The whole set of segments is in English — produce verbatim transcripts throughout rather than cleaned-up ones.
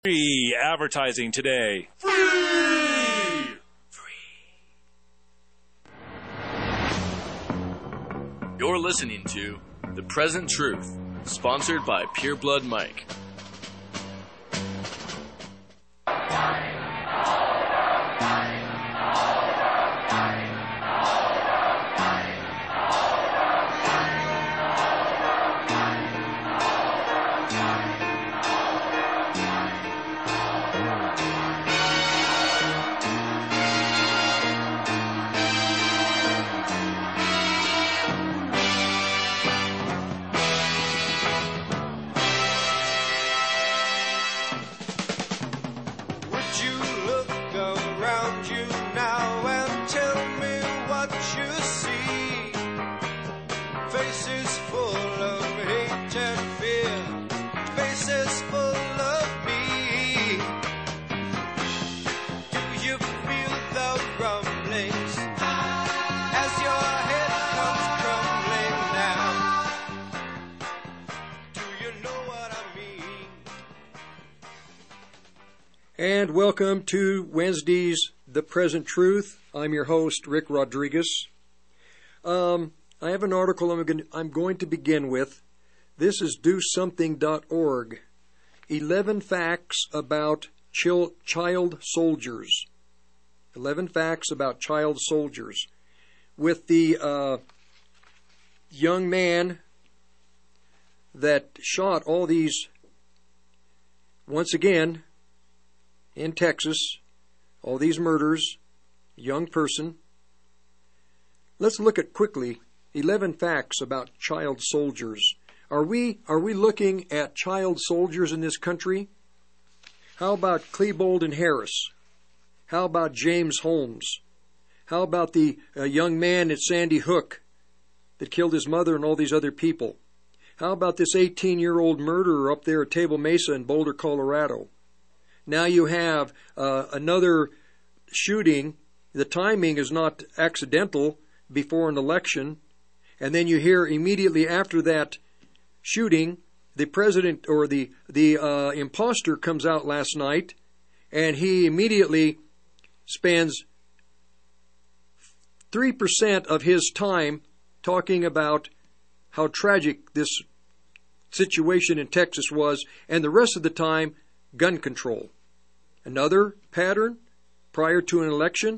Free advertising today. Free! You're listening to The Present Truth, sponsored by Pure Blood Mike. And welcome to Wednesday's The Present Truth. I'm your host, Rick Rodriguez. Um, I have an article I'm going, I'm going to begin with. This is do something dot org. eleven facts about chil- child soldiers. eleven facts about child soldiers. With the uh, young man that shot all these, once again, in Texas, all these murders, young person. Let's look at quickly eleven facts about child soldiers. Are we are we looking at child soldiers in this country? How about Klebold and Harris? How about James Holmes? How about the uh, young man at Sandy Hook that killed his mother and all these other people? How about this eighteen-year-old murderer up there at Table Mesa in Boulder, Colorado? Now you have uh, another shooting. The timing is not accidental before an election. And then you hear immediately after that shooting, the president or the, the uh, imposter comes out last night, and he immediately spends three percent of his time talking about how tragic this situation in Texas was, and the rest of the time, gun control. Another pattern prior to an election.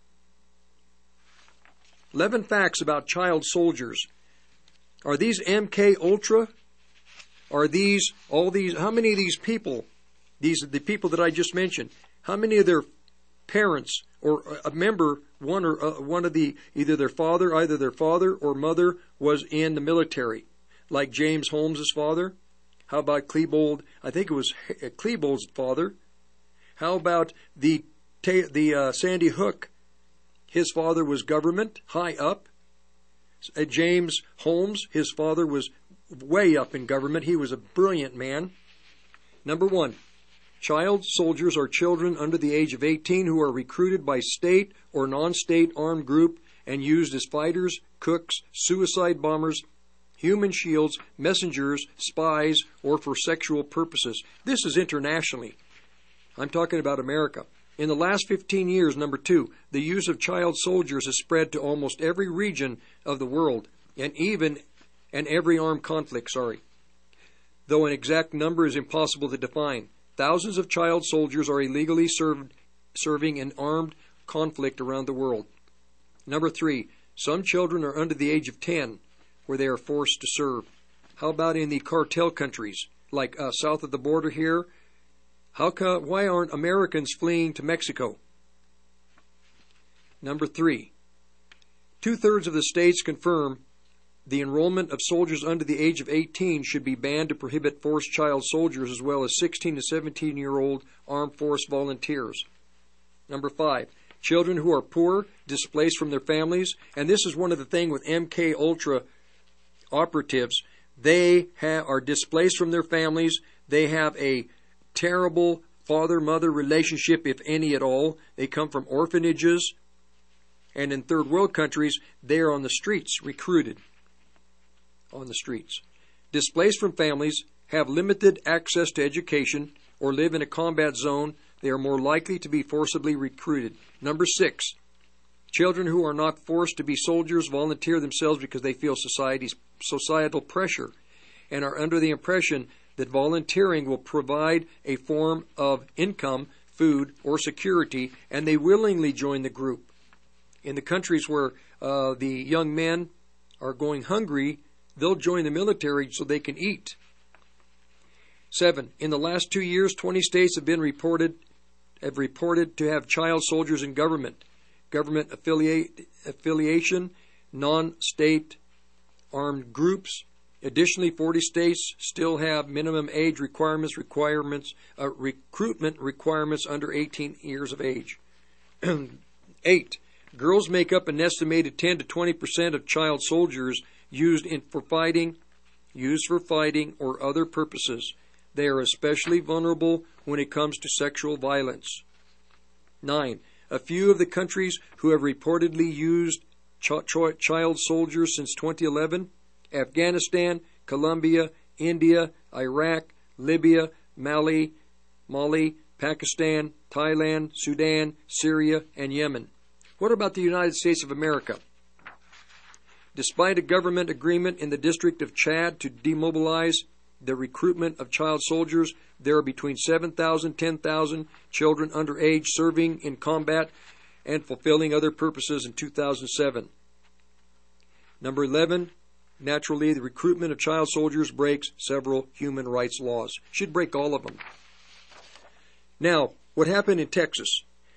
eleven facts about child soldiers. Are these M K Ultra? Are these, all these, how many of these people, these are the people that I just mentioned, how many of their parents or a member, one or uh, one of the, either their father, either their father or mother was in the military, like James Holmes' father? How about Klebold? I think it was Klebold's father. How about the the uh, Sandy Hook? His father was government, high up. Uh, James Holmes, his father was way up in government. He was a brilliant man. Number one, child soldiers are children under the age of eighteen who are recruited by state or non-state armed group and used as fighters, cooks, suicide bombers, human shields, messengers, spies, or for sexual purposes. This is internationally. I'm talking about America. In the last fifteen years, number two, the use of child soldiers has spread to almost every region of the world, and even and every armed conflict, sorry. Though an exact number is impossible to define. Thousands of child soldiers are illegally served, serving in armed conflict around the world. Number three, some children are under the age of ten, where they are forced to serve. How about in the cartel countries, like uh, south of the border here? How come, why aren't Americans fleeing to Mexico? Number three, two-thirds of the states confirm the enrollment of soldiers under the age of eighteen should be banned to prohibit forced child soldiers as well as sixteen to seventeen-year-old armed force volunteers. Number five, children who are poor, displaced from their families, and this is one of the things with M K Ultra operatives. They ha- are displaced from their families. They have a terrible father-mother relationship, if any at all. They come from orphanages. And in third world countries, they are on the streets, recruited on the streets. Displaced from families, have limited access to education or live in a combat zone, they are more likely to be forcibly recruited. Number six, children who are not forced to be soldiers volunteer themselves because they feel society's societal pressure and are under the impression that volunteering will provide a form of income, food, or security, and they willingly join the group. In the countries where uh, the young men are going hungry, they'll join the military so they can eat. Seven, in the last two years, twenty states have been reported have reported to have child soldiers in government, government affiliate, affiliation, non-state armed groups. Additionally, forty states still have minimum age requirements, requirements, uh, recruitment requirements under eighteen years of age. Eight, girls make up an estimated ten to twenty percent of child soldiers used in for fighting, used for fighting or other purposes. They are especially vulnerable when it comes to sexual violence. Nine, a few of the countries who have reportedly used ch- ch- child soldiers since twenty eleven, Afghanistan, Colombia, India, Iraq, Libya, Mali, Mali, Pakistan, Thailand, Sudan, Syria, and Yemen. What about the United States of America? Despite a government agreement in the District of Chad to demobilize the recruitment of child soldiers, there are between seven thousand and ten thousand children under age serving in combat and fulfilling other purposes in two thousand seven. Number eleven, naturally, the recruitment of child soldiers breaks several human rights laws. Should break all of them. Now, what happened in Texas?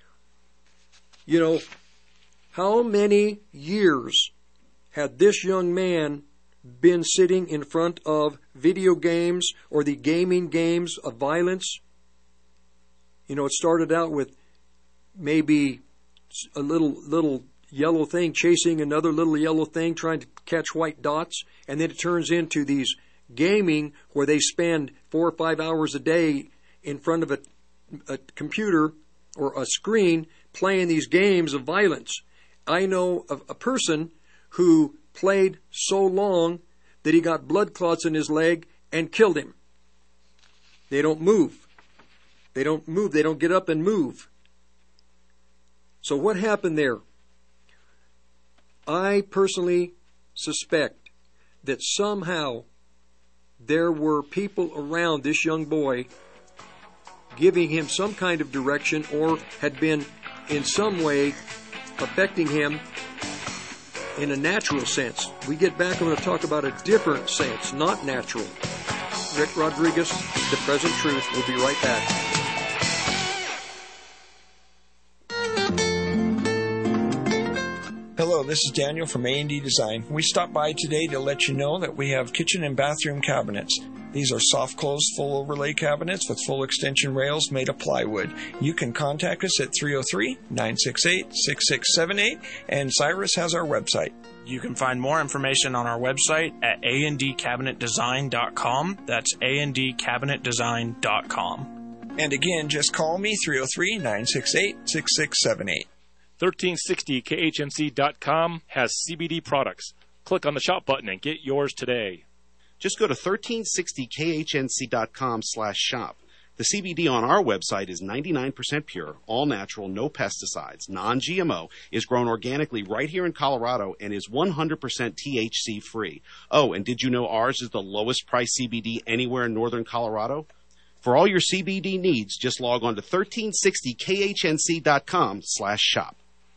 You know, how many years had this young man been sitting in front of video games or the gaming games of violence? You know, it started out with maybe a little little yellow thing chasing another little yellow thing trying to catch white dots, and then it turns into these gaming where they spend four or five hours a day in front of a, a computer or a screen playing these games of violence. I know of a person who played so long that he got blood clots in his leg and killed him. They don't move. They don't move. They don't get up and move. So what happened there? I personally suspect that somehow there were people around this young boy giving him some kind of direction or had been in some way affecting him in a natural sense. We get back, I'm going to talk about a different sense, not natural. Rick Rodriguez, The Present Truth. We'll be right back. Hello, this is Daniel from A and D Design. We stopped by today to let you know that we have kitchen and bathroom cabinets. These are soft close full overlay cabinets with full extension rails made of plywood. You can contact us at three oh three, nine six eight, six six seven eight, and Cyrus has our website. You can find more information on our website at a n d cabinet design dot com. That's a n d cabinet design dot com. And again, just call me, three oh three, nine six eight, six six seven eight. thirteen sixty K H N C dot com has C B D products. Click on the shop button and get yours today. Just go to thirteen sixty K H N C dot com slash shop. The C B D on our website is ninety-nine percent pure, all natural, no pesticides, non-G M O, is grown organically right here in Colorado, and is one hundred percent T H C free. Oh, and did you know ours is the lowest price C B D anywhere in northern Colorado? For all your C B D needs, just log on to thirteen sixty K H N C dot com slash shop.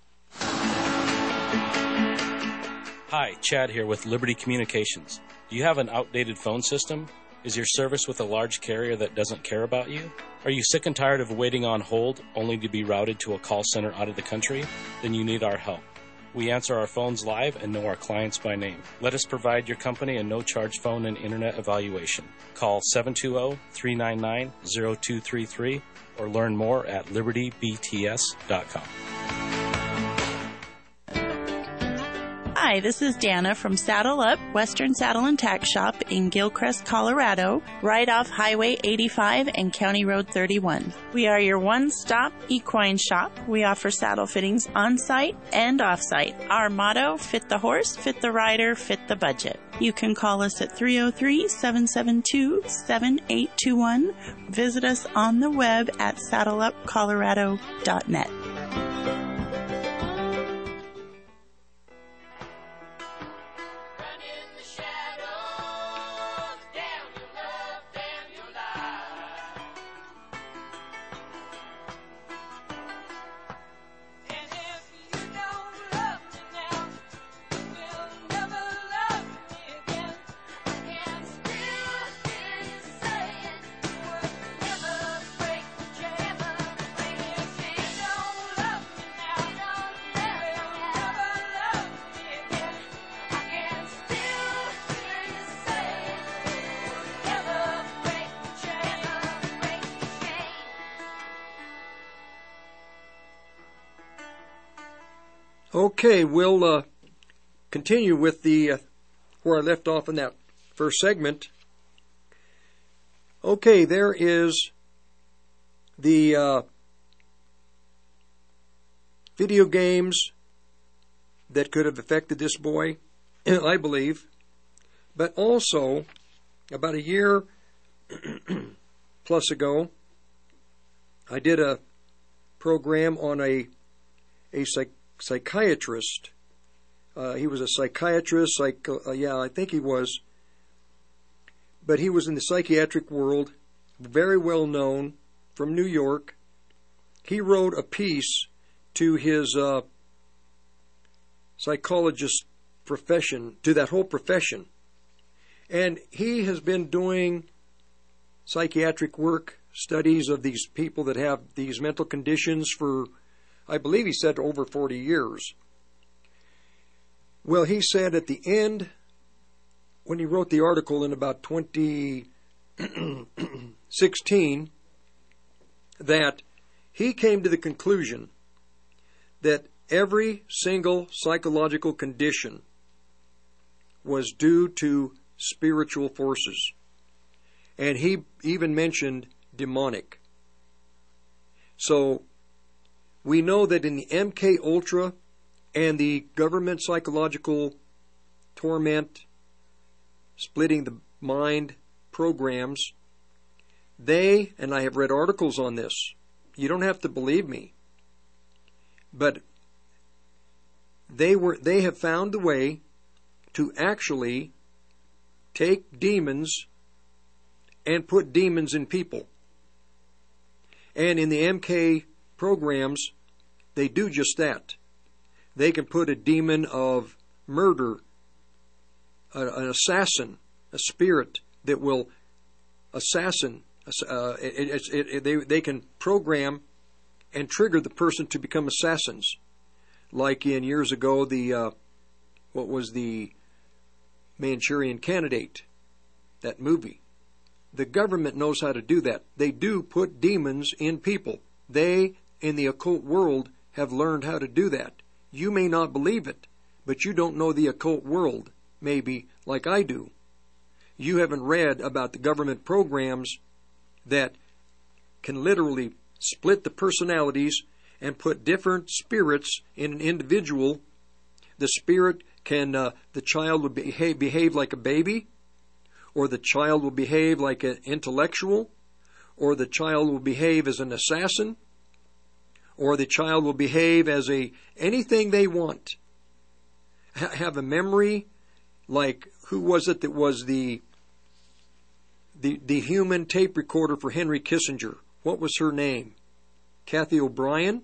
Hi, Chad here with Liberty Communications. Do you have an outdated phone system? Is your service with a large carrier that doesn't care about you? Are you sick and tired of waiting on hold only to be routed to a call center out of the country? Then you need our help. We answer our phones live and know our clients by name. Let us provide your company a no-charge phone and internet evaluation. Call seven two zero, three nine nine, zero two three three or learn more at liberty b t s dot com. Hi, Hi, this is Dana from Saddle Up, Western Saddle and Tack Shop in Gilcrest, Colorado, right off Highway eighty-five and County Road thirty-one. We are your one-stop equine shop. We offer saddle fittings on-site and off-site. Our motto, fit the horse, fit the rider, fit the budget. You can call us at three oh three, seven seven two, seven eight two one. Visit us on the web at saddle up colorado dot net. Okay, we'll uh, continue with the uh, where I left off in that first segment. Okay, there is the uh, video games that could have affected this boy, I believe, but also about a year plus ago, I did a program on a a psych. psychiatrist. Uh, he was a psychiatrist, psych, uh, yeah, I think he was. But he was in the psychiatric world, very well known, from New York. He wrote a piece to his uh, psychologist profession, to that whole profession. And he has been doing psychiatric work, studies of these people that have these mental conditions for, I believe he said, over forty years. Well, he said at the end, when he wrote the article in about twenty sixteen, that he came to the conclusion that every single psychological condition was due to spiritual forces. And he even mentioned demonic. So we know that in the M K Ultra and the government psychological torment, splitting the mind programs, they, and I have read articles on this, you don't have to believe me, but they were they have found a way to actually take demons and put demons in people. And in the M K programs, they do just that. They can put a demon of murder, a, an assassin, a spirit that will assassin. Uh, it, it, it, they, they can program and trigger the person to become assassins. Like in years ago, the uh, what was the Manchurian Candidate, that movie. The government knows how to do that. They do put demons in people. They, in the occult world, have learned how to do that. You may not believe it, but you don't know the occult world, maybe, like I do. You haven't read about the government programs that can literally split the personalities and put different spirits in an individual. The spirit can, uh, the child will behave, behave like a baby, or the child will behave like an intellectual, or the child will behave as an assassin, or the child will behave as a anything they want. Ha- have a memory like, who was it that was the, the the human tape recorder for Henry Kissinger? What was her name? Kathy O'Brien?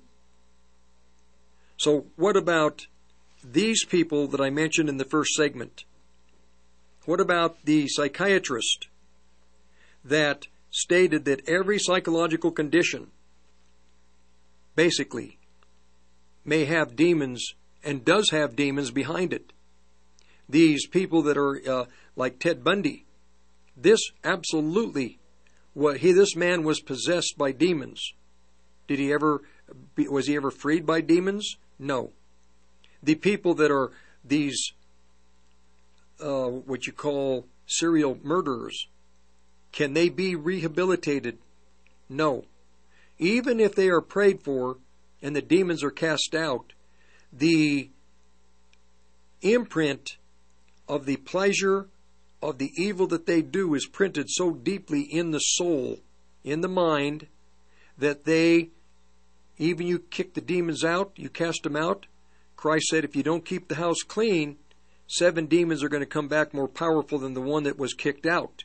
So what about these people that I mentioned in the first segment? What about the psychiatrist that stated that every psychological condition basically may have demons and does have demons behind it? These people that are uh, like Ted Bundy, this absolutely, what he this man was possessed by demons. Did he ever, was he ever freed by demons? No. The people that are these uh, what you call serial murderers, can they be rehabilitated? No. Even if they are prayed for and the demons are cast out, the imprint of the pleasure of the evil that they do is printed so deeply in the soul, in the mind, that they, even you kick the demons out, you cast them out. Christ said if you don't keep the house clean, seven demons are going to come back more powerful than the one that was kicked out.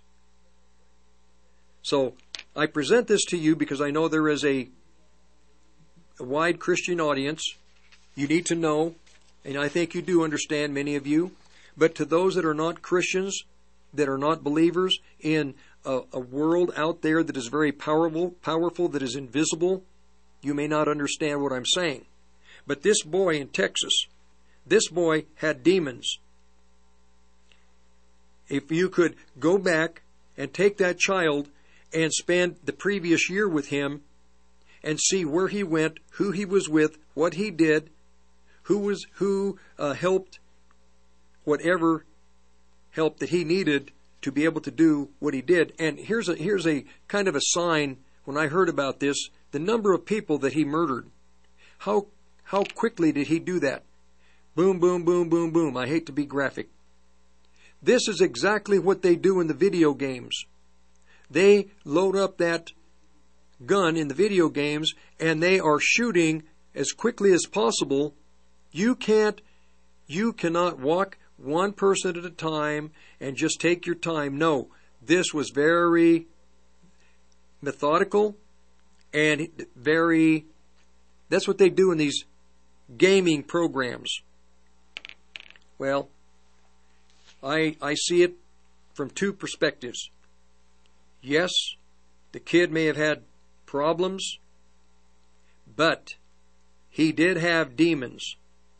So I present this to you because I know there is a, a wide Christian audience. You need to know, and I think you do understand, many of you. But to those that are not Christians, that are not believers in a, a world out there that is very powerful, powerful, that is invisible, you may not understand what I'm saying. But this boy in Texas, this boy had demons. If you could go back and take that child and spend the previous year with him and see where he went, who he was with, what he did, who was who uh, helped, whatever help that he needed to be able to do what he did. And here's a here's a kind of a sign when I heard about this, the number of people that he murdered. How how quickly did he do that? Boom, boom, boom, boom, boom. I hate to be graphic. This is exactly what they do in the video games. They load up that gun in the video games and they are shooting as quickly as possible. You can't, you cannot walk one person at a time and just take your time. No, this was very methodical and very, that's what they do in these gaming programs. Well, I I see it from two perspectives. Yes, the kid may have had problems, but he did have demons.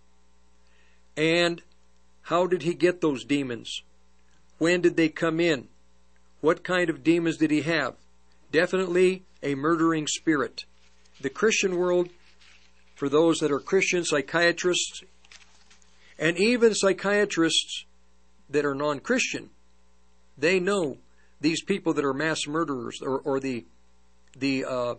And how did he get those demons? When did they come in? What kind of demons did he have? Definitely a murdering spirit. The Christian world, for those that are Christian psychiatrists, and even psychiatrists that are non-Christian, they know these people that are mass murderers or, or the the uh,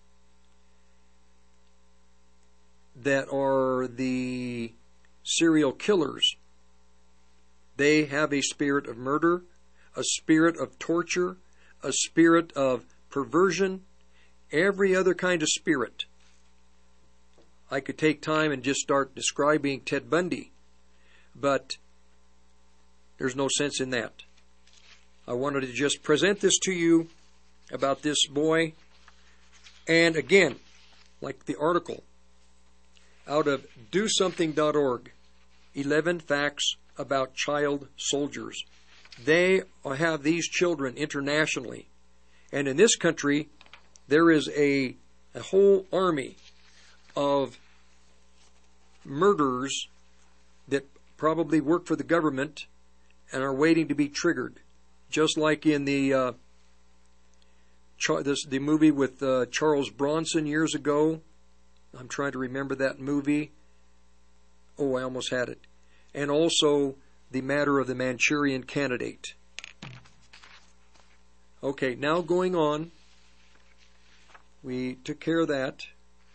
that are the serial killers. They have a spirit of murder, a spirit of torture, a spirit of perversion, every other kind of spirit. I could take time and just start describing Ted Bundy, but there's no sense in that. I wanted to just present this to you about this boy. And again, like the article out of do something dot org, eleven facts about child soldiers. They have these children internationally. And in this country, there is a, a whole army of murderers that probably work for the government and are waiting to be triggered. Just like in the uh, Char- this, the movie with uh, Charles Bronson years ago. I'm trying to remember that movie. Oh, I almost had it. And also the matter of the Manchurian Candidate. Okay, now going on. We took care of that.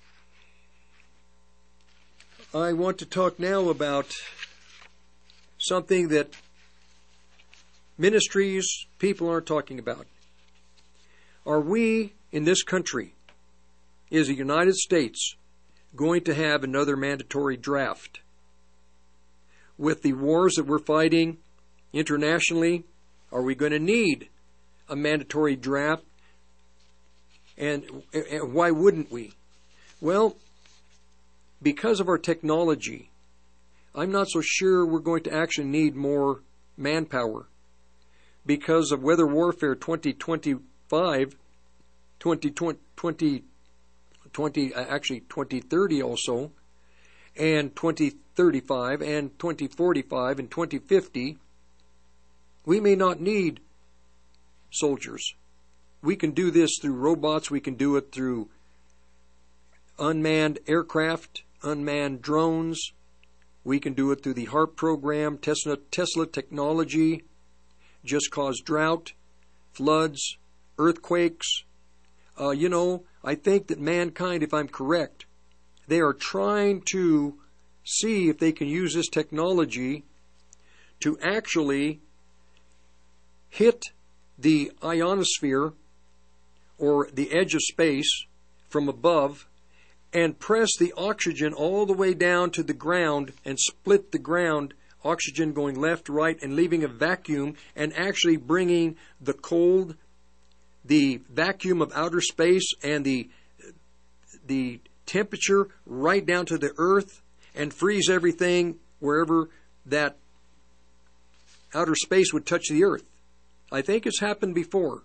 I want to talk now about something that ministries, people aren't talking about. Are we in this country, is the United States, going to have another mandatory draft? With the wars that we're fighting internationally, are we going to need a mandatory draft? And, and why wouldn't we? Well, because of our technology, I'm not so sure we're going to actually need more manpower. Because of weather warfare twenty twenty-five, twenty twenty, twenty, actually twenty thirty also, and twenty thirty-five, and twenty forty-five, and twenty fifty, we may not need soldiers. We can do this through robots. We can do it through unmanned aircraft, unmanned drones. We can do it through the HARP program. Tesla, Tesla technology just caused drought, floods, earthquakes. Uh, you know, I think that mankind, if I'm correct, they are trying to see if they can use this technology to actually hit the ionosphere or the edge of space from above and press the oxygen all the way down to the ground and split the ground, oxygen going left, right, and leaving a vacuum, and actually bringing the cold, the vacuum of outer space and the the temperature right down to the earth and freeze everything wherever that outer space would touch the earth. I think it's happened before.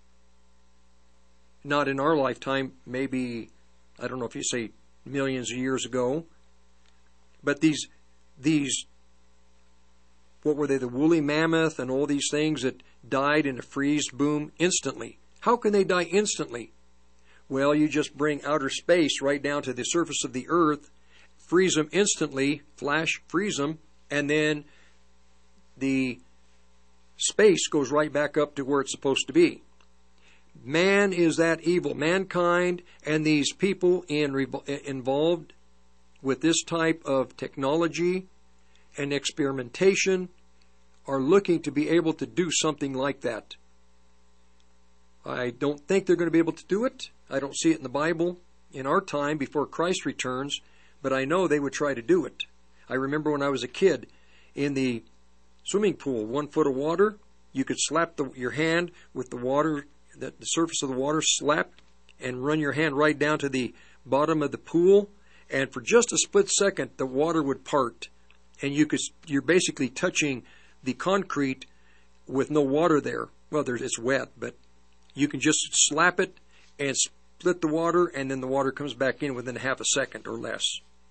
Not in our lifetime, maybe, I don't know if you say millions of years ago, but these, these, what were they, the woolly mammoth and all these things that died in a freeze boom instantly. How can they die instantly? Well, you just bring outer space right down to the surface of the earth, freeze them instantly, flash freeze them, and then the space goes right back up to where it's supposed to be. Man is that evil. Mankind and these people in, involved with this type of technology and experimentation are looking to be able to do something like that. I don't think they're going to be able to do it. I don't see it in the Bible in our time before Christ returns, but I know they would try to do it. I remember when I was a kid in the swimming pool, one foot of water, you could slap the, your hand with the water, the, the surface of the water, slap, and run your hand right down to the bottom of the pool, and for just a split second, the water would part, and you could, you're basically touching the concrete with no water there. Well, there's, it's wet, but you can just slap it and split the water, and then the water comes back in within half a second or less.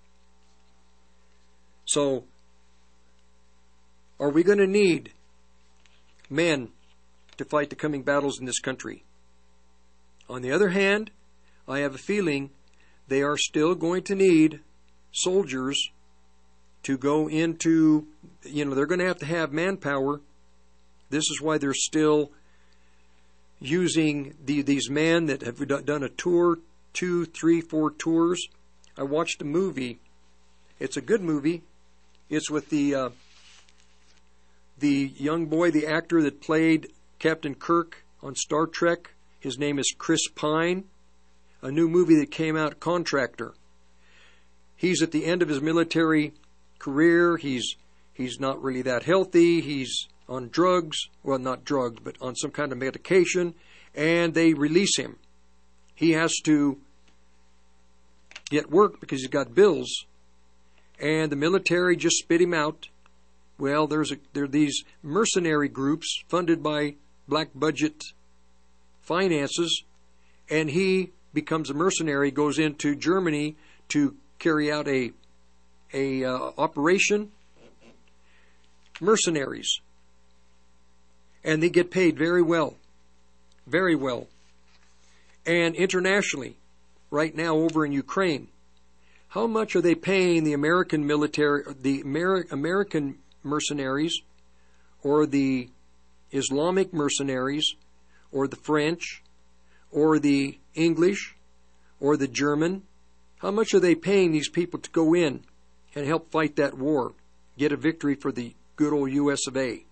So, are we going to need men to fight the coming battles in this country? On the other hand, I have a feeling they are still going to need soldiers to go into, you know, they're going to have to have manpower. This is why they're still using the, these men that have done a tour, two, three, four tours. I watched a movie. It's a good movie. It's with the uh, the young boy, the actor that played Captain Kirk on Star Trek. His name is Chris Pine. A new movie that came out, Contractor. He's at the end of his military career. He's he's not really that healthy. He's on drugs. Well, not drugs, but on some kind of medication. And they release him. He has to get work because he's got bills. And the military just spit him out. Well, there's a, there are these mercenary groups funded by black budget finances, and he becomes a mercenary, goes into Germany to carry out a a uh, operation. Mercenaries, and they get paid very well, very well. And internationally, right now over in Ukraine, how much are they paying the American military, the Ameri- American mercenaries, or the Islamic mercenaries, or the French, or the English, or the German? How much are they paying these people to go in and help fight that war, get a victory for the good old U S of A?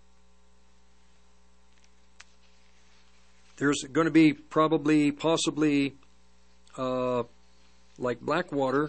There's going to be probably, possibly, uh, like Blackwater,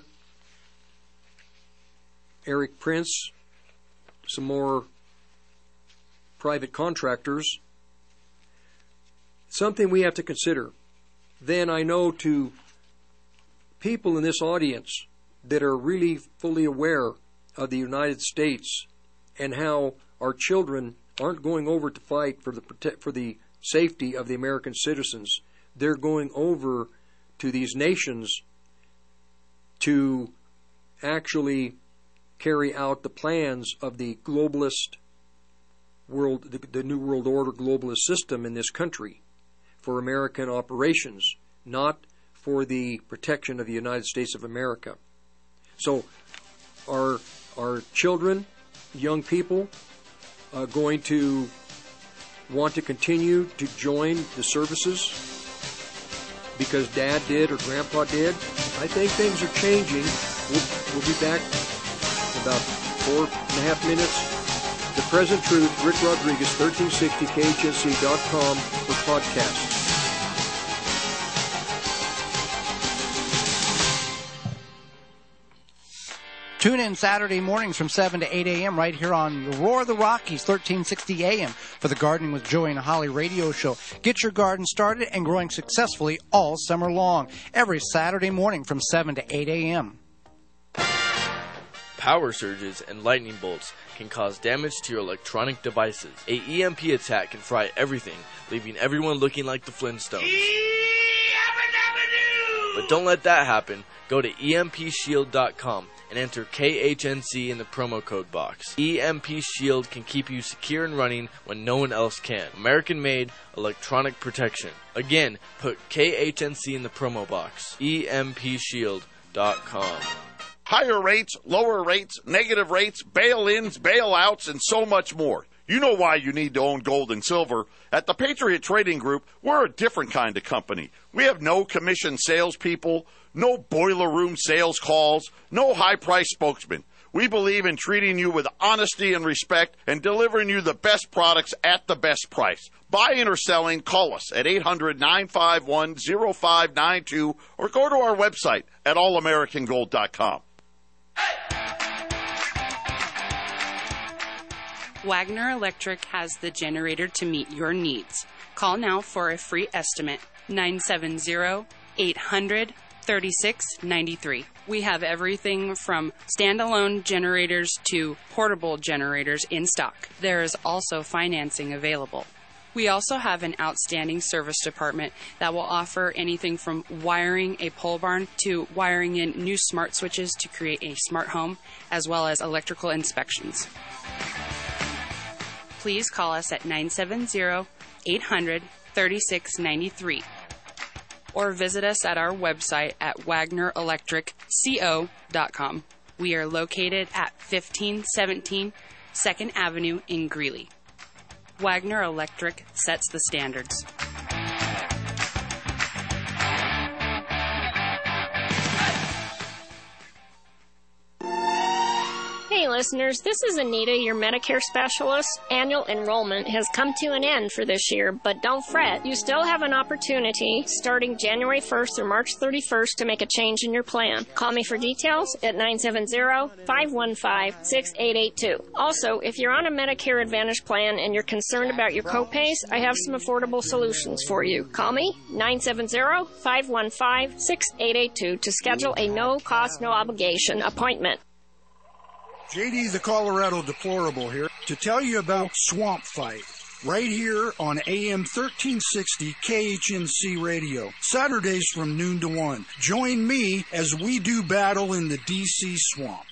Eric Prince, some more private contractors. Something we have to consider. Then I know to people in this audience that are really fully aware of the United States and how our children aren't going over to fight for the protect, for the safety of the American citizens. They're going over to these nations to actually carry out the plans of the globalist world, the, the New World Order globalist system in this country for American operations, not for the protection of the United States of America. So our our children, young people, uh, going to want to continue to join the services because Dad did or Grandpa did? I think things are changing. We'll, we'll be back in about four and a half minutes. The Present Truth, Rick Rodriguez, thirteen sixty K H N C dot com for podcasts. Tune in Saturday mornings from seven to eight a.m. right here on Roar of the Rockies, thirteen sixty A M for the Gardening with Joey and Holly radio show. Get your garden started and growing successfully all summer long, every Saturday morning from seven to eight a.m. Power surges and lightning bolts can cause damage to your electronic devices. A E M P attack can fry everything, leaving everyone looking like the Flintstones. But don't let that happen. Go to E M P shield dot com and enter K H N C in the promo code box. E M P Shield can keep you secure and running when no one else can. American-made electronic protection. Again, put K H N C in the promo box. E M P shield dot com. Higher rates, lower rates, negative rates, bail-ins, bailouts, and so much more. You know why you need to own gold and silver. At the Patriot Trading Group, we're a different kind of company. We have no commission salespeople, no boiler room sales calls, no high-price spokesmen. We believe in treating you with honesty and respect and delivering you the best products at the best price. Buying or selling, call us at eight hundred, nine five one, oh five nine two or go to our website at all american gold dot com. Wagner Electric has the generator to meet your needs. Call now for a free estimate, nine seven zero, eight hundred, thirty-six ninety-three. We have everything from standalone generators to portable generators in stock. There is also financing available. We also have an outstanding service department that will offer anything from wiring a pole barn to wiring in new smart switches to create a smart home, as well as electrical inspections. Please call us at nine seven zero, eight hundred, thirty-six ninety-three or visit us at our website at wagner electric co dot com. We are located at fifteen seventeen second Avenue in Greeley. Wagner Electric sets the standards. Hey listeners, this is Anita, your Medicare specialist. Annual enrollment has come to an end for this year, but don't fret. You still have an opportunity starting January first through March thirty-first to make a change in your plan. Call me for details at nine seven zero, five one five, six eight eight two. Also, if you're on a Medicare Advantage plan and you're concerned about your copays, I have some affordable solutions for you. Call me nine seven zero, five one five, six eight eight two to schedule a no-cost, no-obligation appointment. J D the Colorado Deplorable here to tell you about Swamp Fight right here on A M thirteen sixty K H N C Radio, Saturdays from noon to one. Join me as we do battle in the D C swamp.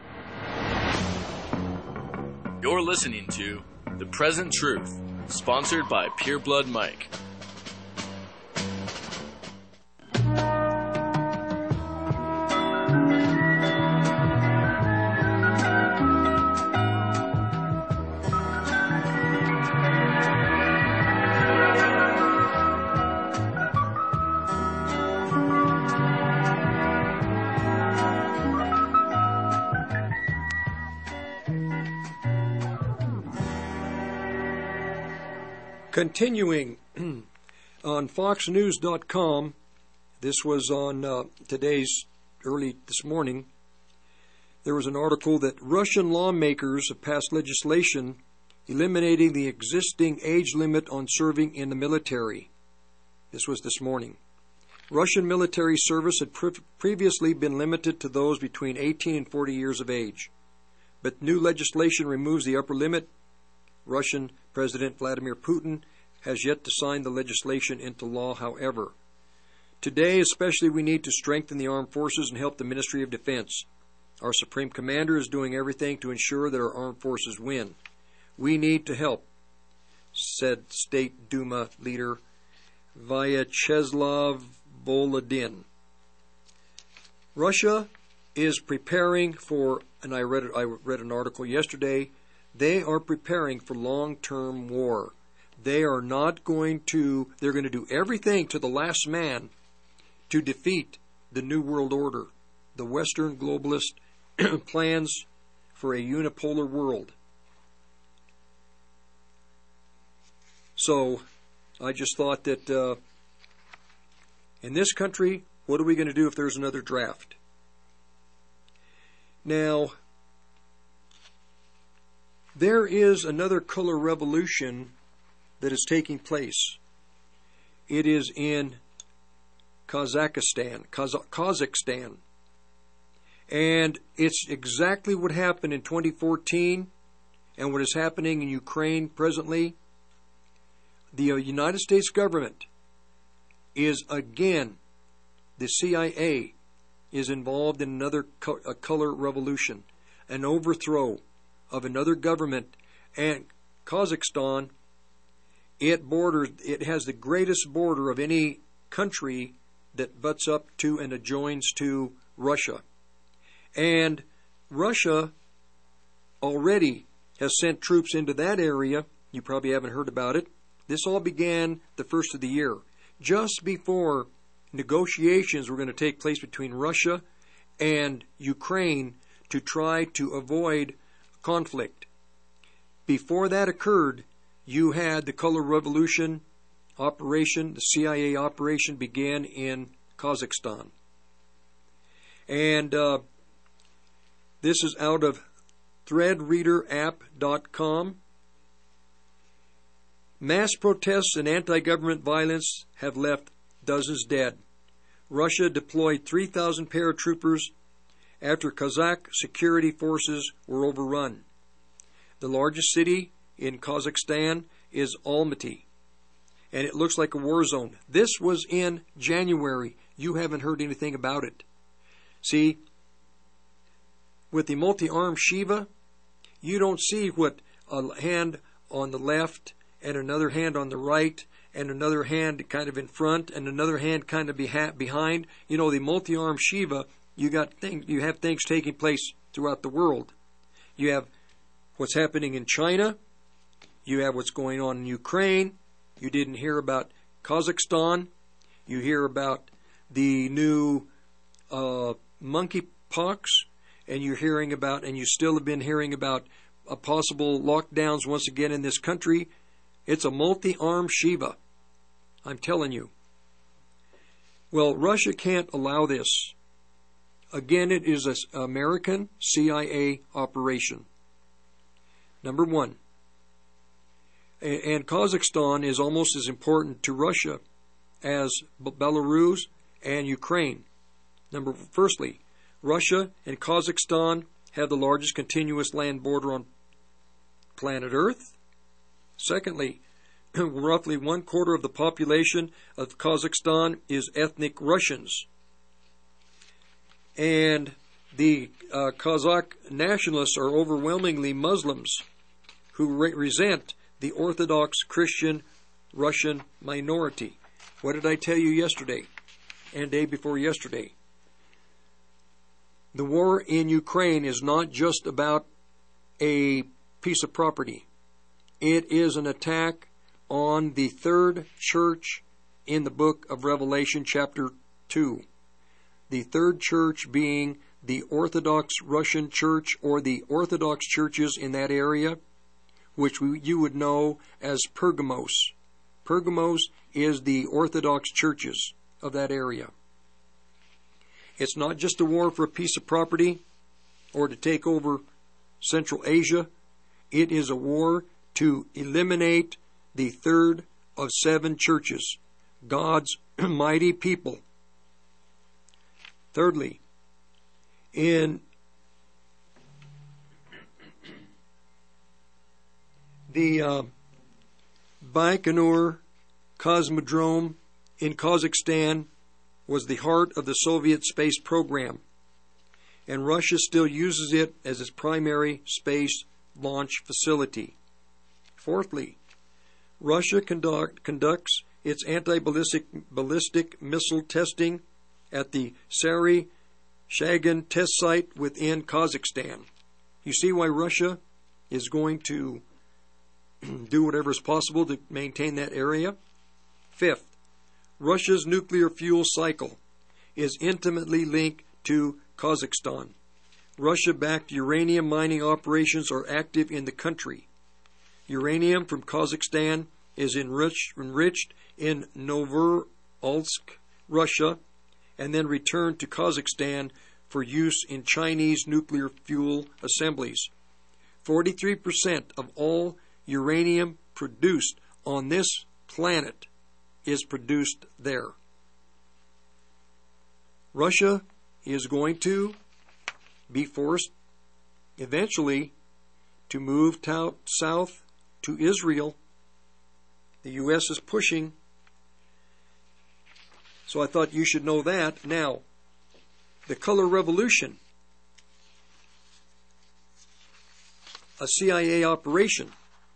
You're listening to The Present Truth, sponsored by Pure Blood Mike. Continuing on fox news dot com, this was on uh, today's early this morning, there was an article that Russian lawmakers have passed legislation eliminating the existing age limit on serving in the military. This was this morning. Russian military service had pre- previously been limited to those between eighteen and forty years of age, but new legislation removes the upper limit. Russian President Vladimir Putin has yet to sign the legislation into law, however. Today, especially, we need to strengthen the armed forces and help the Ministry of Defense. Our Supreme Commander is doing everything to ensure that our armed forces win. We need to help, said State Duma leader Vyacheslav Volodin. Russia is preparing for, and I read, I read an article yesterday, they are preparing for long-term war. They are not going to, they're going to do everything to the last man to defeat the New World Order, the Western globalist plans for a unipolar world. So I just thought that uh, in this country, what are we going to do if there's another draft? Now, there is another color revolution that is taking place. It is in Kazakhstan, Kaz- Kazakhstan. And it's exactly what happened in twenty fourteen and what is happening in Ukraine presently. The United States government is again, the C I A is involved in another co- a color revolution, an overthrow of another government. And Kazakhstan, it borders, it has the greatest border of any country that butts up to and adjoins to Russia. And Russia already has sent troops into that area. You probably haven't heard about it. This all began the first of the year, just before negotiations were going to take place between Russia and Ukraine to try to avoid conflict. Before that occurred, you had the Color Revolution operation, the C I A operation began in Kazakhstan. And uh, this is out of thread reader app dot com. Mass protests and anti-government violence have left dozens dead. Russia deployed three thousand paratroopers after Kazakh security forces were overrun. The largest city in Kazakhstan is Almaty, and it looks like a war zone. This was in January. You haven't heard anything about it. See, with the multi-armed Shiva, you don't see what a hand on the left and another hand on the right and another hand kind of in front and another hand kind of behind. You know, the multi-armed Shiva, you got things, you have things taking place throughout the world. You have what's happening in China. You have what's going on in Ukraine. You didn't hear about Kazakhstan. You hear about the new uh, monkeypox, and you're hearing about, and you still have been hearing about uh, possible lockdowns once again in this country. It's a multi-armed Shiva. I'm telling you. Well, Russia can't allow this. Again, it is an American C I A operation. Number one. And Kazakhstan is almost as important to Russia as Belarus and Ukraine. Number firstly, Russia and Kazakhstan have the largest continuous land border on planet Earth. Secondly, roughly one quarter of the population of Kazakhstan is ethnic Russians. And the uh, Kazakh nationalists are overwhelmingly Muslims who re- resent the Orthodox Christian Russian minority. What did I tell you yesterday and day before yesterday? The war in Ukraine is not just about a piece of property. It is an attack on the third church in the book of Revelation, chapter two. The third church being the Orthodox Russian Church, or the Orthodox churches in that area, which we, you would know as Pergamos. Pergamos is the Orthodox churches of that area. It's not just a war for a piece of property or to take over Central Asia. It is a war to eliminate the third of seven churches, God's mighty people. Thirdly, in the uh, Baikonur Cosmodrome in Kazakhstan was the heart of the Soviet space program, and Russia still uses it as its primary space launch facility. Fourthly, Russia conduct, conducts its anti-ballistic ballistic missile testing at the Sari Shagan test site within Kazakhstan. You see why Russia is going to do whatever is possible to maintain that area? Fifth, Russia's nuclear fuel cycle is intimately linked to Kazakhstan. Russia-backed uranium mining operations are active in the country. Uranium from Kazakhstan is enriched, enriched in Novorodsk, Russia, and then returned to Kazakhstan for use in Chinese nuclear fuel assemblies. forty-three percent of all uranium produced on this planet is produced there. Russia is going to be forced eventually to move to, south to Israel. The U S is pushing. So I thought you should know that. Now, the color revolution, a C I A operation.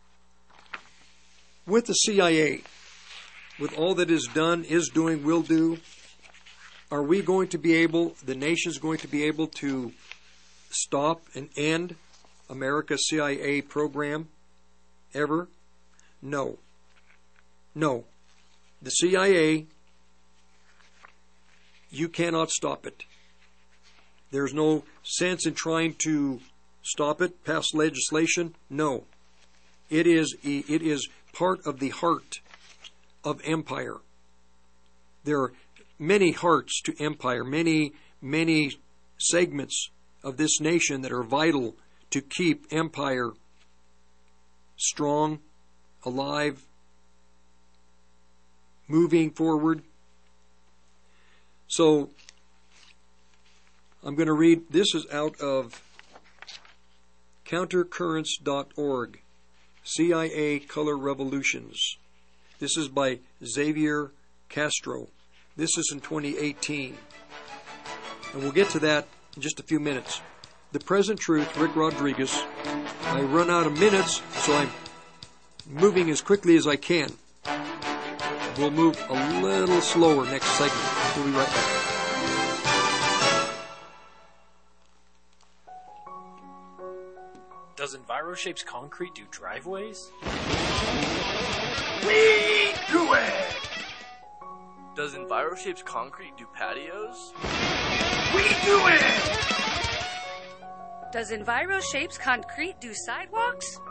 With the C I A, with all that is done, is doing, will do, are we going to be able, the nation's going to be able to stop and end America's C I A program ever? No. No. The C I A, you cannot stop it. There's no sense in trying to stop it, pass legislation. No. It is, it is part of the heart of empire. There are many hearts to empire, many, many segments of this nation that are vital to keep empire strong, alive, moving forward. So, I'm going to read, this is out of countercurrents dot org, C I A Color Revolutions. This is by Xavier Castro. This is in twenty eighteen. And we'll get to that in just a few minutes. The Present Truth, Rick Rodriguez. I run out of minutes, so I'm moving as quickly as I can. We'll move a little slower next segment. We'll be right back. Does EnviroShapes Concrete do driveways? We do it! Does EnviroShapes Concrete do patios? We do it! Does EnviroShapes Concrete do sidewalks?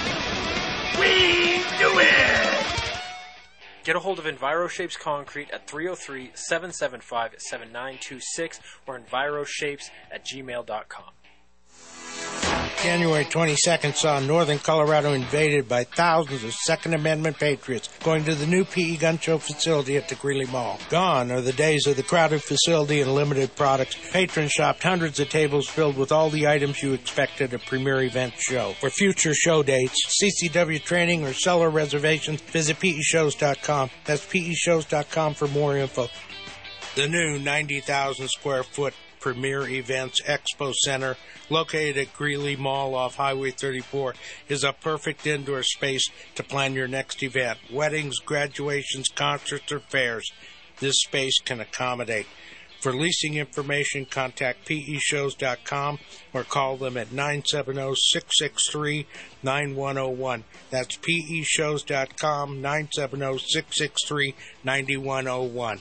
We do it! Get a hold of EnviroShapes Concrete at three oh three, seven seven five, seven nine two six or enviroshapes at gmail dot com. January twenty-second saw northern Colorado invaded by thousands of Second Amendment patriots going to the new P E gun show facility at the Greeley Mall. Gone are the days of the crowded facility and limited products. Patrons shopped hundreds of tables filled with all the items you expect at a premier event show. For future show dates, C C W training, or seller reservations, visit P E shows dot com. That's P E shows dot com for more info. The new ninety thousand square foot Premier Events Expo Center, located at Greeley Mall off Highway thirty-four, is a perfect indoor space to plan your next event. Weddings, graduations, concerts, or fairs. This space can accommodate. For leasing information, contact P E shows dot com or call them at nine seven zero, six six three, nine one zero one. That's P E shows dot com, nine seven zero, six six three, nine one zero one.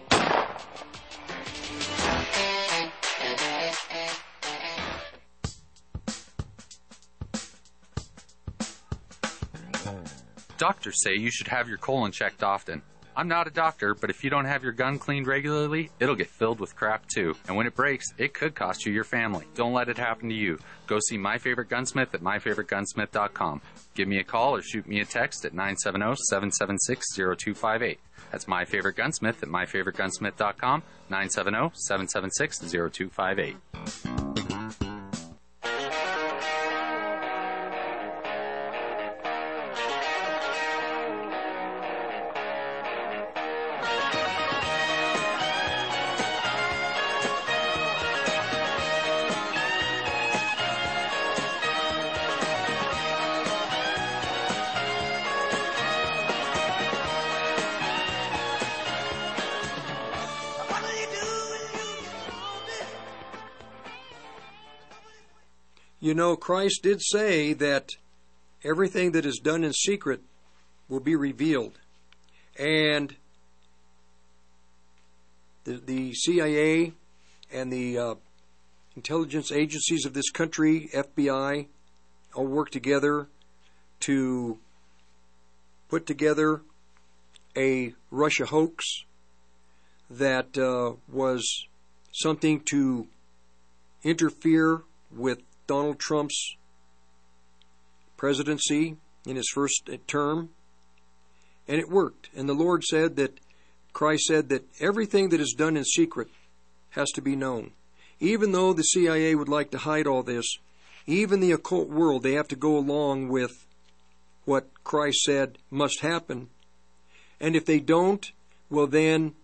Doctors say you should have your colon checked often. I'm not a doctor, but if you don't have your gun cleaned regularly, it'll get filled with crap too. And when it breaks, it could cost you your family. Don't let it happen to you. Go see My Favorite Gunsmith at my favorite gunsmith dot com. Give me a call or shoot me a text at nine seven zero, seven seven six, zero two five eight. That's My Favorite Gunsmith at my favorite gunsmith dot com, nine seven zero, seven seven six, zero two five eight. you know, Christ did say that everything that is done in secret will be revealed. And the, the C I A and the uh, intelligence agencies of this country, F B I, all work together to put together a Russia hoax that uh, was something to interfere with Donald Trump's presidency in his first term. And it worked. And the Lord said that, Christ said that everything that is done in secret has to be known. Even though the C I A would like to hide all this, even the occult world, they have to go along with what Christ said must happen. And if they don't, well then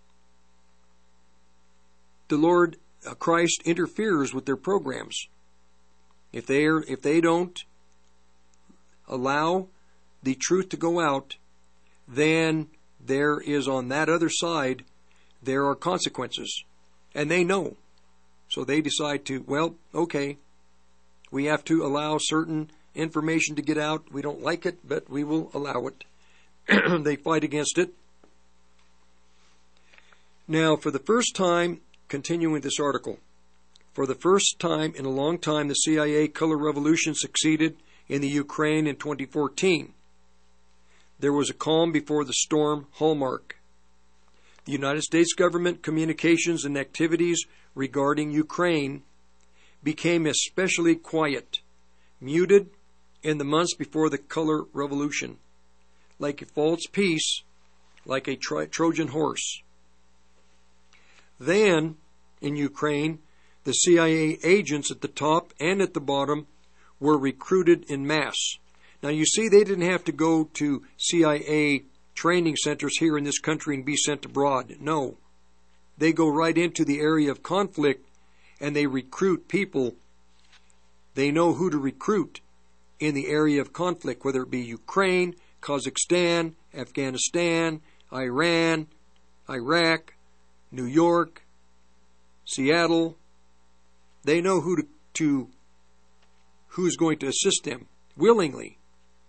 the Lord, uh, Christ interferes with their programs. If they are, if they don't allow the truth to go out, then there is on that other side, there are consequences. And they know. So they decide to, well, okay, we have to allow certain information to get out. We don't like it, but we will allow it. They fight against it. Now, for the first time, continuing this article, for the first time in a long time, the C I A color revolution succeeded in the Ukraine in twenty fourteen. There was a calm before the storm hallmark. The United States government communications and activities regarding Ukraine became especially quiet, muted in the months before the color revolution, like a false peace, like a Tro- Trojan horse. Then, in Ukraine, the C I A agents at the top and at the bottom were recruited in mass. Now, you see, they didn't have to go to C I A training centers here in this country and be sent abroad. No. They go right into the area of conflict and they recruit people. They know who to recruit in the area of conflict, whether it be Ukraine, Kazakhstan, Afghanistan, Iran, Iraq, New York, Seattle. They know who to, to who's going to assist them willingly.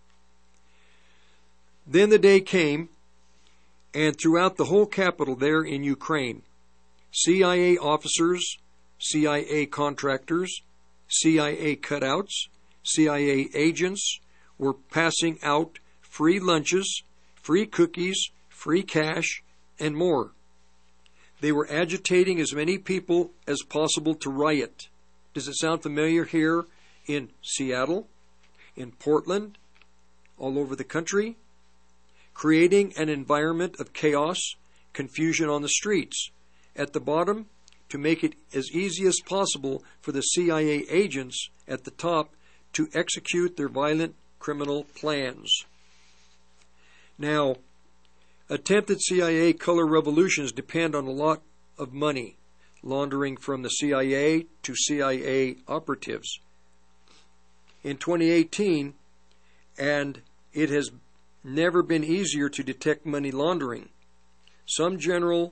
Then the day came, and throughout the whole capital there in Ukraine, C I A officers, C I A contractors, C I A cutouts, C I A agents were passing out free lunches, free cookies, free cash, and more. They were agitating as many people as possible to riot. Does it sound familiar here in Seattle, in Portland, all over the country? Creating an environment of chaos, confusion on the streets. At the bottom, to make it as easy as possible for the C I A agents at the top to execute their violent criminal plans. Now, attempted C I A color revolutions depend on a lot of money, laundering from the C I A to C I A operatives. In twenty eighteen, and it has never been easier to detect money laundering. Some general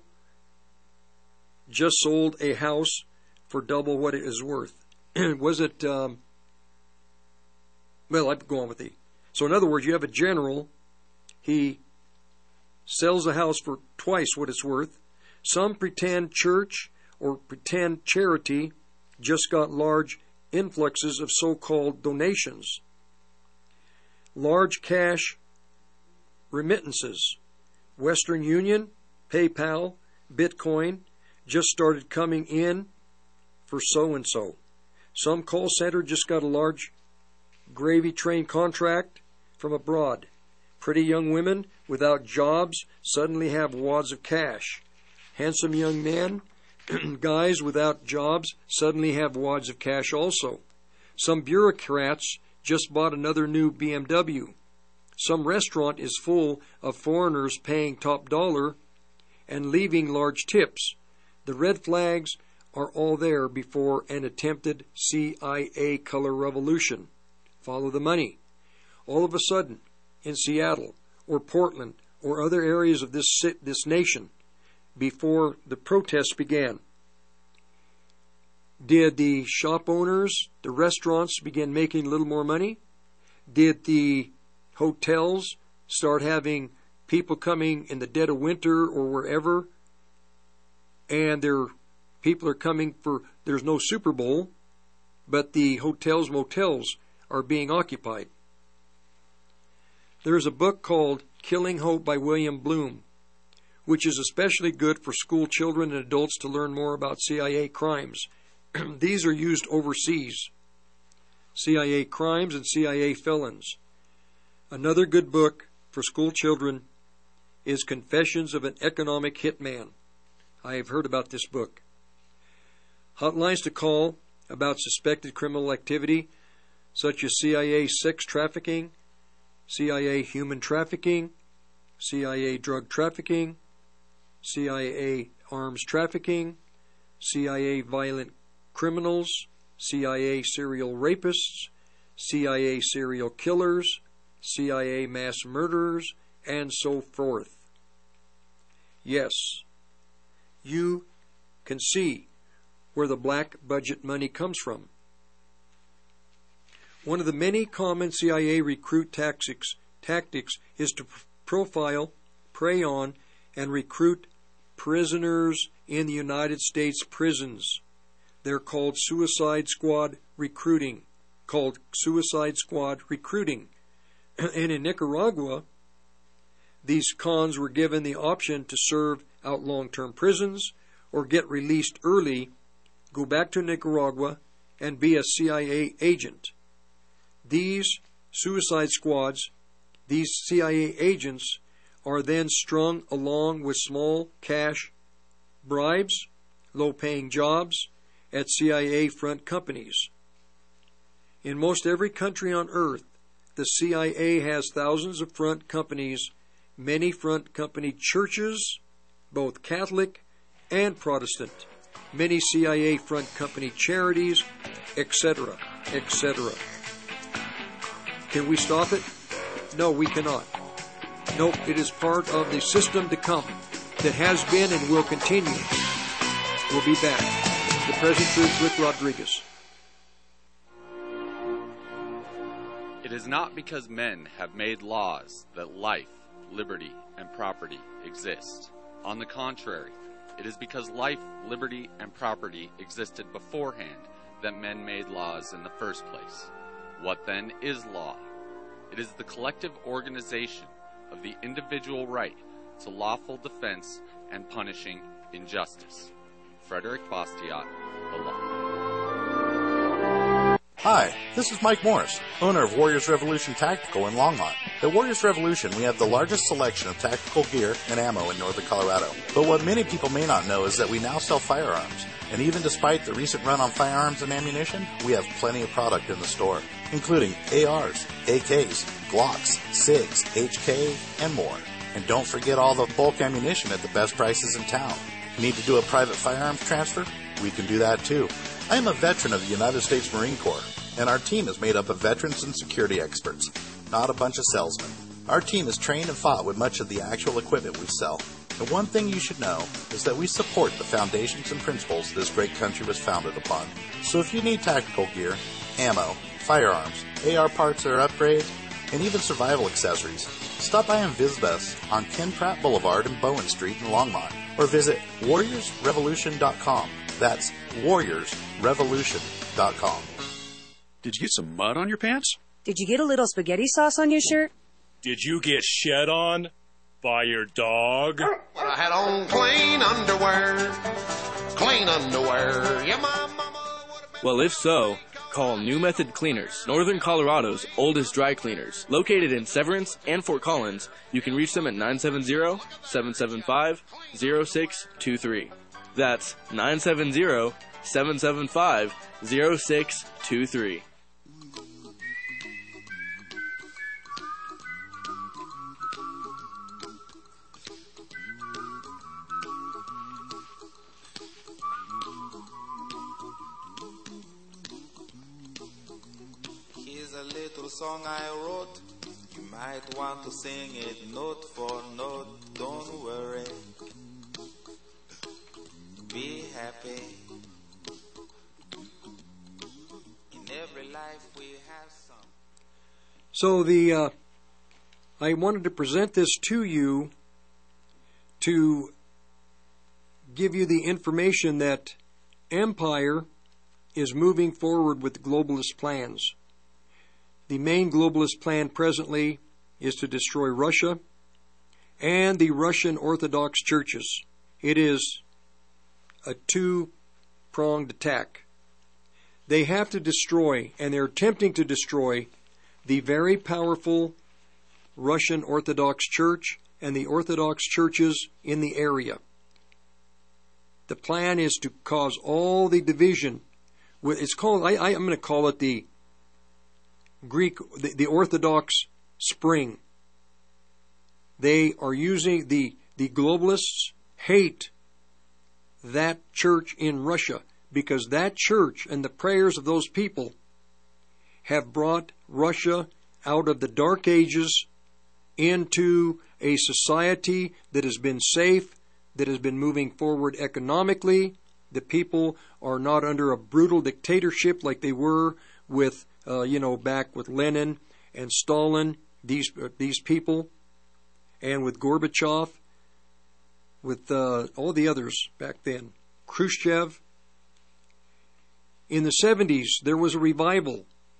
just sold a house for double what it is worth. Was it, um, well, I'd go on with the, so in other words, you have a general, he sells a house for twice what it's worth. Some pretend church or pretend charity just got large influxes of so-called donations. Large cash remittances. Western Union, PayPal, Bitcoin just started coming in for so-and-so. Some call center just got a large gravy train contract from abroad. Pretty young women without jobs suddenly have wads of cash. Handsome young men, guys without jobs suddenly have wads of cash also. Some bureaucrats just bought another new B M W. Some restaurant is full of foreigners paying top dollar and leaving large tips. The red flags are all there before an attempted C I A color revolution. Follow the money. All of a sudden, in Seattle or Portland or other areas of this this nation, before the protests began, Did the shop owners, the restaurants begin making a little more money? Did the hotels start having people coming in the dead of winter or wherever, and their people are coming for, there's no Super Bowl, but the hotels, motels are being occupied? There's a book called Killing Hope by William Bloom, which is especially good for school children and adults to learn more about C I A crimes. These are used overseas. C I A crimes and C I A felons. Another good book for school children is Confessions of an Economic Hitman. I have heard about this book. Hotlines to call about suspected criminal activity, such as C I A sex trafficking, C I A human trafficking, C I A drug trafficking, C I A arms trafficking, C I A violent criminals, C I A serial rapists, C I A serial killers, C I A mass murderers, and so forth. Yes, you can see where the black budget money comes from. One of the many common C I A recruit tactics, tactics is to profile, prey on, and recruit prisoners in the United States prisons. They're called suicide squad recruiting, called suicide squad recruiting. And in Nicaragua, these cons were given the option to serve out long-term prisons or get released early, go back to Nicaragua, and be a C I A agent. These suicide squads, these C I A agents, are then strung along with small cash bribes, low-paying jobs at C I A front companies. In most every country on earth, the C I A has thousands of front companies, many front company churches, both Catholic and Protestant, many C I A front company charities, et cetera, et cetera. Can we stop it? No, we cannot. Nope, it is part of the system to come that has been and will continue. We'll be back. The Present Truth, Rick Rodriguez. It is not because men have made laws that life, liberty, and property exist. On the contrary, it is because life, liberty, and property existed beforehand that men made laws in the first place. What then is law? It is the collective organization of the individual right to lawful defense and punishing injustice. Frederick Bastiat, The Law. Hi, this is Mike Morris, owner of Warriors Revolution Tactical in Longmont. At Warriors Revolution, we have the largest selection of tactical gear and ammo in northern Colorado. But what many people may not know is that we now sell firearms. And even despite the recent run on firearms and ammunition, we have plenty of product in the store, including A Rs, A Ks, Glocks, SIGs, H K, and more. And don't forget all the bulk ammunition at the best prices in town. Need to do a private firearms transfer? We can do that too. I am a veteran of the United States Marine Corps, and our team is made up of veterans and security experts, not a bunch of salesmen. Our team is trained and fought with much of the actual equipment we sell. And one thing you should know is that we support the foundations and principles this great country was founded upon. So if you need tactical gear, ammo, firearms, A R parts or upgrades, and even survival accessories, stop by and visit us on Ken Pratt Boulevard and Bowen Street in Longmont, or visit warriors revolution dot com. That's warriors revolution dot com. Did you get some mud on your pants? Did you get a little spaghetti sauce on your shirt? Did you get shed on by your dog? I had on clean underwear, clean underwear. Yeah, my mama. Well, if so, call New Method Cleaners, Northern Colorado's oldest dry cleaners. Located in Severance and Fort Collins, you can reach them at nine seven zero, seven seven five, zero six two three. That's nine seven zero, seven seven five, zero six two three. Song I wrote, you might want to sing it note for note. Don't worry, be happy. So the uh, I wanted to present this to you to give you the information that Empire is moving forward with globalist plans. The main globalist plan presently is to destroy Russia and the Russian Orthodox churches. It is a two-pronged attack. They have to destroy, and they're attempting to destroy, the very powerful Russian Orthodox Church and the Orthodox churches in the area. The plan is to cause all the division. It's called, I, I, I'm going to call it the Greek, the, the Orthodox Spring. They are using, the, the globalists hate that church in Russia because that church and the prayers of those people have brought Russia out of the dark ages into a society that has been safe, that has been moving forward economically. The people are not under a brutal dictatorship like they were with, uh, you know, back with Lenin and Stalin, these uh, these people, and with Gorbachev, with uh, all the others back then, Khrushchev. In the seventies, there was a revival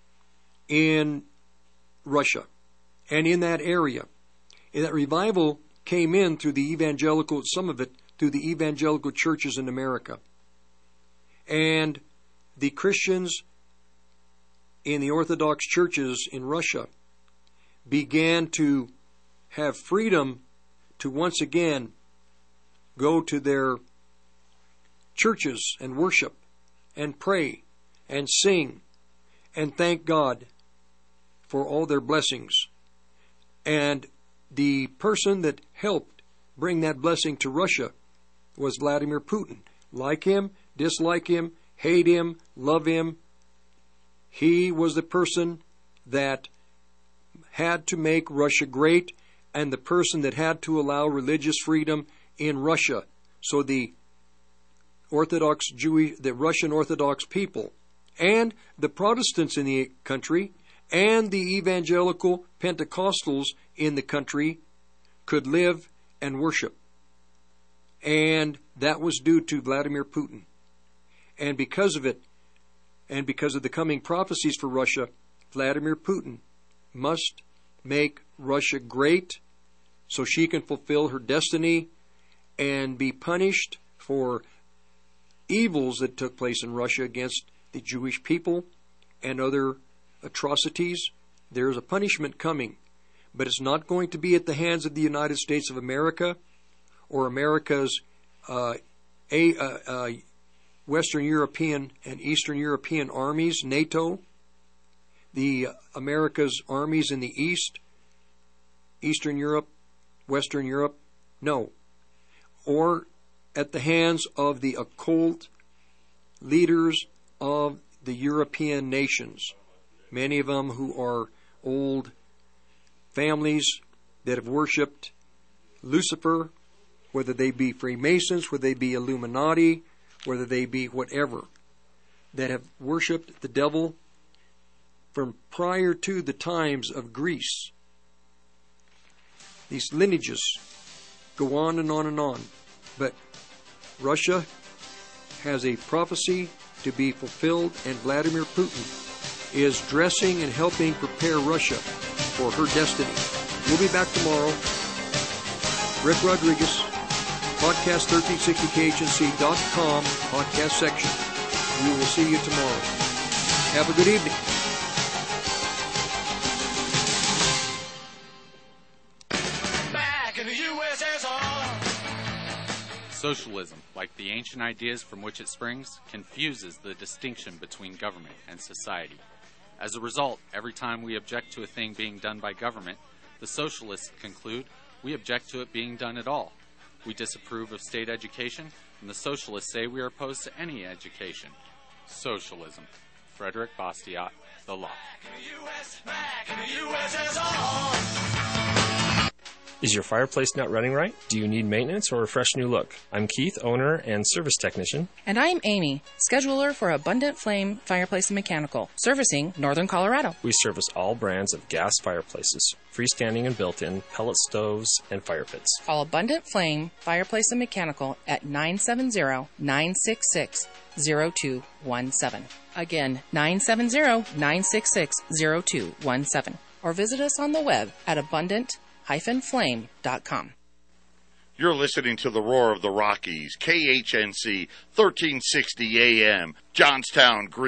in Russia and in that area. And that revival came in through the evangelical, some of it through the evangelical churches in America. And the Christians in the Orthodox churches in Russia began to have freedom to once again go to their churches and worship and pray and sing and thank God for all their blessings. And the person that helped bring that blessing to Russia was Vladimir Putin. Like him, dislike him, hate him, love him, he was the person that had to make Russia great and the person that had to allow religious freedom in Russia. So the Orthodox Jewish, the Russian Orthodox people and the Protestants in the country and the evangelical Pentecostals in the country could live and worship. And that was due to Vladimir Putin. And because of it, and because of the coming prophecies for Russia, Vladimir Putin must make Russia great so she can fulfill her destiny and be punished for evils that took place in Russia against the Jewish people and other atrocities. There's a punishment coming, but it's not going to be at the hands of the United States of America or America's uh, a, uh, uh, Western European and Eastern European armies, NATO, the uh, America's armies in the East, Eastern Europe, Western Europe, no. Or at the hands of the occult leaders of the European nations, many of them who are old families that have worshipped Lucifer, whether they be Freemasons, whether they be Illuminati, whether they be whatever, that have worshipped the devil from prior to the times of Greece. These lineages go on and on and on. But Russia has a prophecy to be fulfilled, and Vladimir Putin is dressing and helping prepare Russia for her destiny. We'll be back tomorrow. Rick Rodriguez, podcast thirteen sixty K H N C dot com, podcast section. We will see you tomorrow. Have a good evening. Back in the U S S R. Socialism, like the ancient ideas from which it springs, confuses the distinction between government and society. As a result, every time we object to a thing being done by government, the socialists conclude we object to it being done at all. We disapprove of state education, and the socialists say we are opposed to any education. Socialism. Frederick Bastiat, The Law. Back in the U S S R. Is your fireplace not running right? Do you need maintenance or a fresh new look? I'm Keith, owner and service technician. And I'm Amy, scheduler for Abundant Flame Fireplace and Mechanical, servicing Northern Colorado. We service all brands of gas fireplaces, freestanding and built-in, pellet stoves, and fire pits. Call Abundant Flame Fireplace and Mechanical at nine seven zero, nine six six, zero two one seven. Again, nine seven zero, nine six six, zero two one seven. Or visit us on the web at abundant dash flame dot com. You're listening to the Roar of the Rockies, K H N C, thirteen sixty A M, Johnstown, Green.